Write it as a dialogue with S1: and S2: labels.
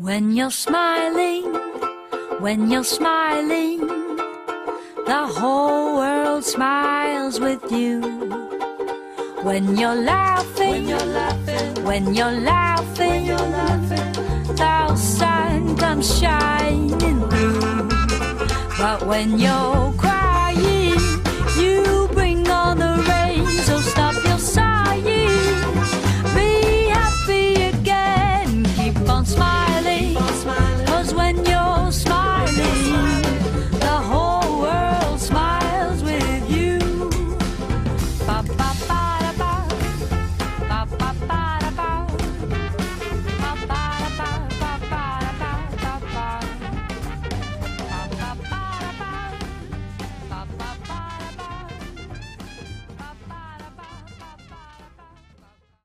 S1: when you're smiling, the whole world smiles with you. When you're laughing, when you're laughing, the sun comes shining through. But when you're crying, you bring on the rain, so stop your sighing. Be happy again, keep on smiling, 'cause when you're smiling, the whole world smiles with you. Ba ba ba da ba, ba ba ba.